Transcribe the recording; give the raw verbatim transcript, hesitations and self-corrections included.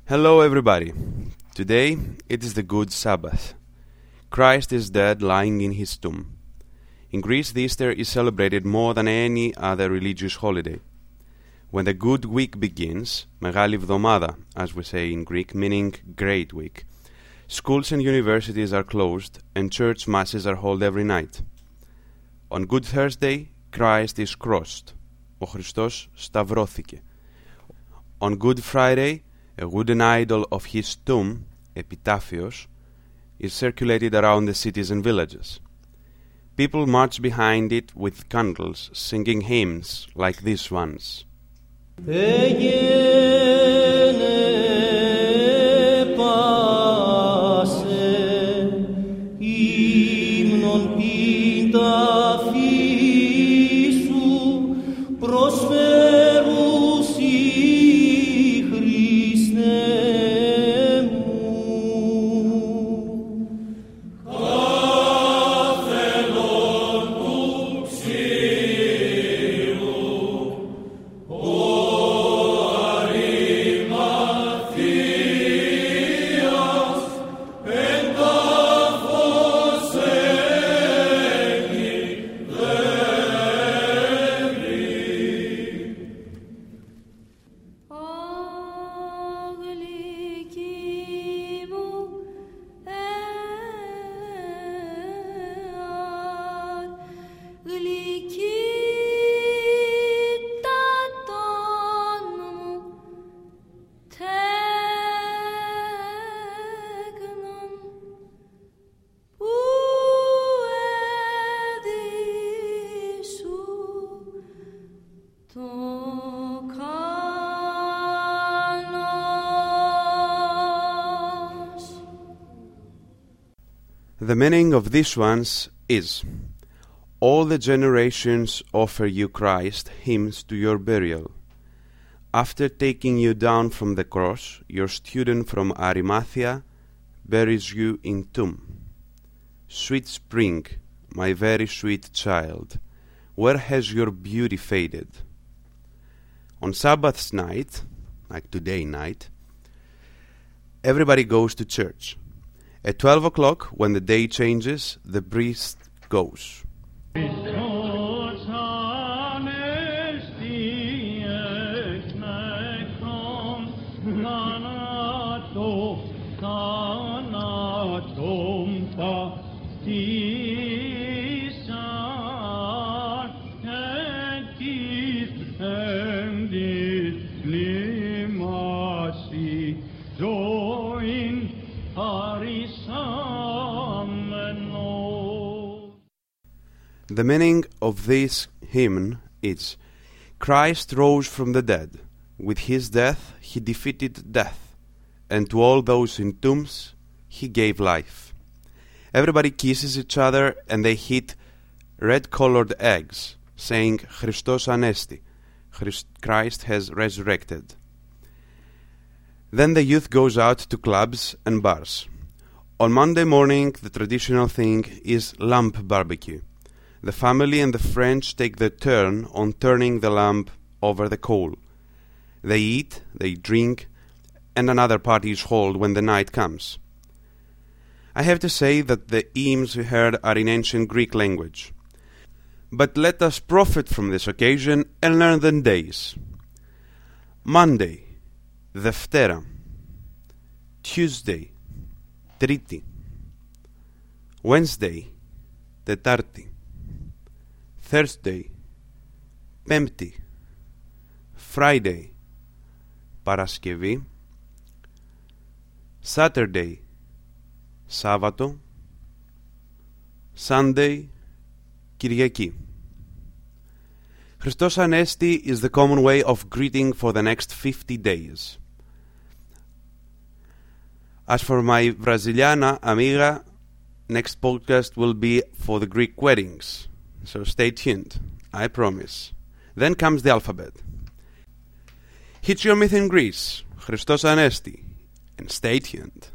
Hello everybody. Today it is the Good Sabbath. Christ is dead, lying in his tomb. In Greece, the Easter is celebrated more than any other religious holiday. When the Good Week begins, Μεγάλη Εβδομάδα, as we say in Greek, meaning Great Week, schools and universities are closed and church masses are held every night. On Good Thursday, Christ is crossed. Ο Χριστός σταυρώθηκε. On Good Friday, a wooden idol of his tomb, Epitaphios, is circulated around the cities and villages. People march behind it with candles, singing hymns like these ones. The meaning of these ones is: all the generations offer you Christ hymns to your burial. After taking you down from the cross, your student from Arimathea buries you in tomb. Sweet spring, my very sweet child, where has your beauty faded? On Sabbath's night, like today night, everybody goes to church. At twelve o'clock, when the day changes, the priest goes. The meaning of this hymn is: Christ rose from the dead. With his death he defeated death, and to all those in tombs he gave life. Everybody kisses each other and they hit red-colored eggs, saying Christos Anesti, Christ has resurrected. Then the youth goes out to clubs and bars. On Monday morning, the traditional thing is lamp barbecue. The family and the friends take their turn on turning the lamp over the coal. They eat, they drink, and another party is held when the night comes. I have to say that the hymns we heard are in ancient Greek language. But let us profit from this occasion and learn the days. Monday, Δευτέρα. Tuesday, Τρίτη. Wednesday, Τετάρτη. Thursday, Πέμπτη. Friday, Παρασκευή. Saturday, Σάββατο. Sunday, Κυριακή. Χριστός Ανέστη is the common way of greeting for the next fifty days. As for my Brasiliana amiga, next podcast will be for the Greek weddings. So stay tuned, I promise. Then comes the alphabet. Hit your myth in Greece, Christos Anesti, and stay tuned.